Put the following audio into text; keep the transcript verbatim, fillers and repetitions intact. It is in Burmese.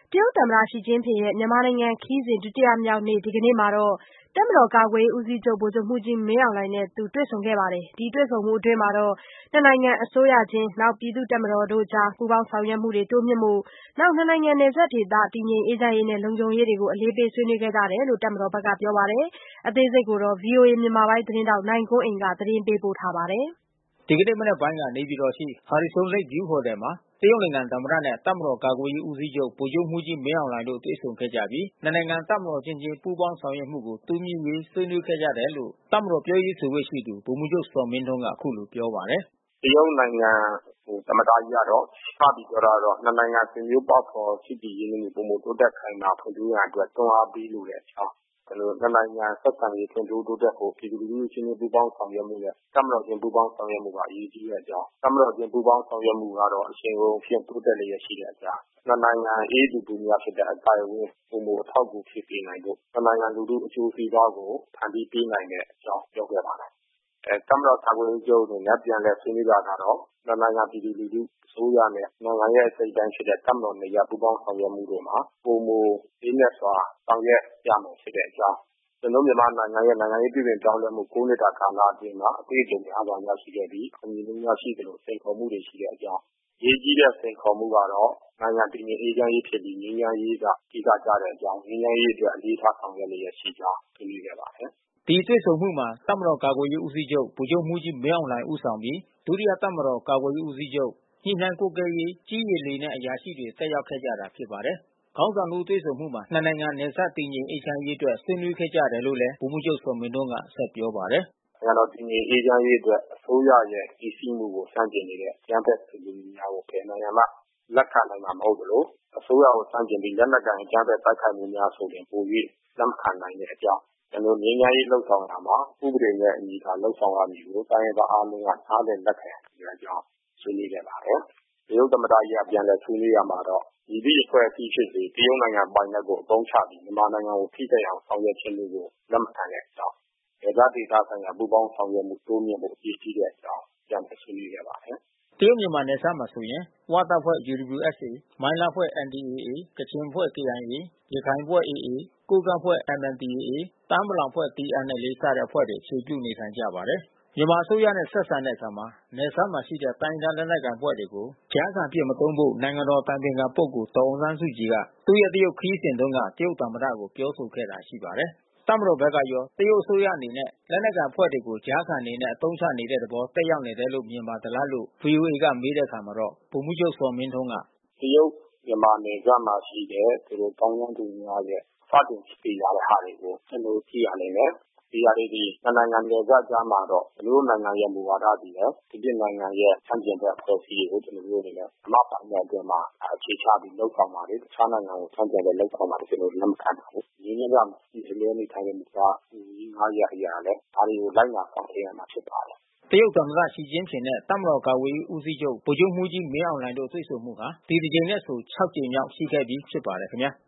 တရုတ်သမ္မတ ရှီကျင်းဖျင်ရဲ့ မြန်မာနိုင်ငံခရီးစဉ် ဒုတိယမြောက်နေ့ ဒီကနေ့မှာတော့ တပ်မတော်ကာကွယ်ရေးဦးစီးချုပ် ဗိုလ်ချုပ်မှူးကြီးမင်းအောင်လှိုင်နဲ့ တွေ့ဆုံခဲ့ပါတယ်။ ဒီတွေ့ဆုံမှုအတွင်း နှစ်နိုင်ငံအစိုးရချင်း ပြည်သူ့တပ်မတော်တို့အကြား ပူးပေါင်းဆောင်ရွက်မှုတွေ တိုးမြှင့်ဖို့ နှစ်နိုင်ငံနယ်စပ်ဒေသ တည်ငြိမ်အေးချမ်းရေးနဲ့ လုံခြုံရေးတွေကို အလေးပေးဆွေးနွေးခဲ့ကြတယ်လို့ တပ်မတော်ဘက်ကပြောပါတယ်။ အသေးစိတ် ဗွီအိုအေမြန်မာပိုင်းသတင်းထောက် နိုင်ကွန်းအိန်က သတင်းပေးပို့ထားပါတယ်။ ဒီကနေ့မနက်ပိုင်းက နေပြည်တော်ရှိ Harrison Lake View Hotel မှာ တရုတ်နိုင်ငံသမ္မတနဲ့ တပ်မတော်ကာကွယ်ရေးဦးစီးချုပ် ဗိုလ်ချုပ်မှူးကြီးမင်းအောင်လှိုင်တို့ တွေ့ဆုံခဲ့ကြပြီး နှစ်နိုင်ငံတပ်မတော်အချင်းချင်း ပူးပေါင်းဆောင်ရွက်မှုကို တိုးမြှင့်ရေး ဆွေးနွေးခဲ့ကြတယ်လို့ တပ်မတော်ပြောရေးဆိုခွင့်ရှိသူ ဗိုလ်မှူးချုပ်ဇော်မင်းထွန်းက အခုလိုပြောပါတယ်။ “တရုတ်နိုင်ငံသမ္မတကြီးကတော့ စပြီးပြောတာကတော့ နှစ်နိုင်ငံဆွေမျိုးပေါက်ဖော်ချစ်ကြည်ရင်းနှီးမှု ပိုမိုတိုးတက်ခိုင်မာဖွံ့ဖြိုးရန်အတွက် တွန်းအားပေးလိုတဲ့အကြောင်း။ နှစ်နိုင်ငံဆက်ဆံရေးဖွံ့ဖြိုးတိုးတက်ဖို့ ပြည်သူလူထုအချင်းချင်းပူးပေါင်းဆောင်ရွက်မှုနဲ့ တပ်မတော်ချင်းပူးပေါင်းဆောင်ရွက်မှုကအရေးကြီးတဲ့အကြောင်း။ တပ်မတော်ချင်းပူးပေါင်းဆောင်ရွက်မှုကတော့ အရှိန်အဟုန်ဖြင့်တိုးတက်လျက်ရှိတဲ့အကြောင်း။ နှစ်နိုင်ငံအေးချမ်းပူးများဖြစ်တဲ့အသိုက်အဝန်း ပိုမိုအထောက်အကူဖြစ်စေနိုင်ဖို့ နှစ်နိုင်ငံလူထုအကျိုးစီးပွားကိုဖန်တီးပေးနိုင်တဲ့အကြောင်းပြောခဲ့ပါတယ်။ တပ်မတော်ကာကွယ်ရေးဦးစီးချုပ်အနေနဲ့ပြန်လည်ဆွေးနွေးတာကတော့ နှစ်နိုင်ငံပြည်သူလူထုအစိုးရနဲ့ နိုင်ငံရဲ့အစိတ်အပိုင်းဖြစ်တဲ့တပ်မတော်နှစ်ရပ်ပူးပေါင်းဆောင်ရွက်မှုတို့မှာ ပိုမိုလေးနက်စွာဆောင်ရွက်ရမှာဖြစ်တဲ့အကြောင်း။ ကျွန်တော်တို့မြန်မာနိုင်ငံရဲ့နိုင်ငံရေးပြုပြင်ပြောင်းလဲမှု ကိုးနှစ်တာကာလအတွင်းမှာ အတွေ့အကြုံများစွာရရှိခဲ့ပြီး အောင်မြင်မှုများရှိသလို စိန်ခေါ်မှုတွေရှိတဲ့အကြောင်း။ အရေးကြီးတဲ့စိန်ခေါ်မှုကတော့ နိုင်ငံတည်ငြိမ်အေးချမ်းရေးဖြစ်ပြီး ငြိမ်းချမ်းရေးကအဓိကကျတဲ့အကြောင်း။ ငြိမ်းချမ်းရေးအတွက်အလေးထားဆောင်ရွက်လျက်ရှိကြောင်းဆွေးနွေးခဲ့ပါတယ်။ ” ဒီတွေ့ဆုံမှုမှာ တပ်မတော်ကာကွယ်ရေးဦးစီးချုပ် ဗိုလ်ချုပ်မှူးကြီးမင်းအောင်လှိုင်ဦးဆောင်ပြီး ဒုတိယတပ်မတော်ကာကွယ်ရေးဦးစီးချုပ် ညှိနှိုင်းကွပ်ကဲရေး ကြည်းရေလေနဲ့ အရာရှိတွေတက်ရောက်ခဲ့ကြတာဖြစ်ပါတယ်။ ခေါင်းဆောင်နှစ်ဦးတွေ့ဆုံမှုမှာ နှစ်နိုင်ငံနယ်စပ်တည်ငြိမ်အေးချမ်းရေးအတွက် ဆွေးနွေးခဲ့ကြတယ်လို့လည်း ဗိုလ်မှူးချုပ်ဇော်မင်းထွန်းက ဆက်ပြောပါတယ်။ “နိုင်ငံတော်တည်ငြိမ်အေးချမ်းရေးအတွက် အစိုးရရဲ့တည်ရှိမှုကိုဆန့်ကျင်နေတဲ့အကြမ်းဖက်စစ်သွေးများကို ဘယ်နိုင်ငံမှလက်ခံနိုင်မှာမဟုတ်သလို အစိုးရကိုဆန့်ကျင်ပြီးလက်နက်ကိုင်အကြမ်းဖက်တိုက်ခိုက်မှုများဆိုရင် ပို၍လက်မခံနိုင်တဲ့အကြောင်း။ ကျွန်တော်တို့ငြိမ်းချမ်းရေးလုပ်ဆောင်ရာမှာ ဥပဒေနဲ့အညီသာလုပ်ဆောင်ရမည်ကို တိုင်းရင်းသားအားလုံးကနားလည်လက်ခံတဲ့အကြောင်းဆွေးနွေးခဲ့ပါတယ်။ တရုတ်သမ္မတကြီးကပြန်လည်ဆွေးနွေးရာမှာတော့ မည်သည့်အဖွဲ့အစည်းဖြစ်စေ တရုတ်နိုင်ငံပိုင်နက်ကိုအသုံးချပြီး မြန်မာနိုင်ငံကိုထိခိုက်အောင်ဆောင်ရွက်ခြင်းတို့ကို လက်မခံတဲ့အကြောင်း။ နယ်စပ်ဒေသဆိုင်ရာပူးပေါင်းဆောင်ရွက်မှုတိုးမြှင့်ဖို့အရေးကြီးတဲ့အကြောင်းပြန်လည်ဆွေးနွေးခဲ့ပါတယ်။ ” တရုတ်မြန်မာနယ်စပ်မှာဆိုရင် ဝတပ်ဖွဲ့ U W S A မိုင်းလားအဖွဲ့ N D A A ကချင်အဖွဲ့ K I A ရခိုင်အဖွဲ့ A A ကိုးကန့်အဖွဲ့ M N D A A တအာင်းပလောင်အဖွဲ့ T N L A စတဲ့အဖွဲ့တွေအခြေပြုနေထိုင်ကြပါတယ်။ မြန်မာအစိုးရနဲ့ဆက်ဆံတဲ့အခါ နယ်စပ်မှာရှိတဲ့တိုင်းရင်းသားလက်နက်ကိုင်အဖွဲ့တွေကို ကြားခံအဖြစ်မသုံးဖို့ နိုင်ငံတော်အတိုင်ပင်ခံပုဂ္ဂိုလ်ဒေါ်အောင်ဆန်းစုကြည်က သူ့ရဲ့တရုတ်ခရီးစဉ်တုန်းက တရုတ်သမ္မတကိုပြောဆိုခဲ့တာရှိပါတယ်။ တပ်မတော်ဘက်ကရော တရုတ်အစိုးရအနေနဲ့ လက်နက်ကိုင်အဖွဲ့တွေကို ကြားခံအနေနဲ့အသုံးချနေတဲ့သဘော သက်ရောက်နေတယ်လို့ မြင်ပါသလားလို့ ဗွီအိုအေကမေးတဲ့အခါမှာတော့ ဗိုလ်မှူးချုပ်ဇော်မင်းထွန်းက “တရုတ်မြန်မာနယ်စပ်မှာရှိတဲ့သူတို့သောင်းကျန်းသူများရဲ့စတင်ဖြစ်တည်လာတဲ့ဟာတွေကို ကျွန်တော်တို့ကြည့်ရလိမ့်မယ်။ ဒီဟာတွေသည်နှစ်နိုင်ငံနယ်စပ်ကြားမှာတော့ ကျွန်တော်တို့နိုင်ငံရဲ့မူဝါဒသည်လည်း ဒီပြင်နိုင်ငံရဲ့ဆန့်ကျင်ဘက်အဖွဲ့အစည်းတွေကို ကျွန်တော်တို့အနေနဲ့မြန်မာ့ပိုင်နက်အတွင်းမှာအခြေချပြီးလုပ်ဆောင်မှာတွေ တခြားနိုင်ငံကိုဆန့်ကျင်တဲ့လုပ်ဆောင်မှာတွေ ကျွန်တော်တို့လက်မခံပါဘူး။ ငြိမ်းချမ်းစွာတည်မြဲနေထိုင်တဲ့မူဝါဒမူကြီး ၅ ရပ်အရာလည်း ဒါတွေကိုလိုက်နာဆောင်ရွက်ရမှာဖြစ်ပါတယ်။ ” တရုတ်သမ္မတရှီကျင်းဖျင်နဲ့ တပ်မတော်ကာကွယ်ရေးဦးစီးချုပ် ဗိုလ်ချုပ်မှူးကြီးမင်းအောင်လှိုင်တို့တွေ့ဆုံမှုဟာ ဒီတကြိမ်နဲ့ဆို ခြောက် ကြိမ်မြောက်ရှိခဲ့ပြီးဖြစ်ပါတယ်ခင်ဗျာ။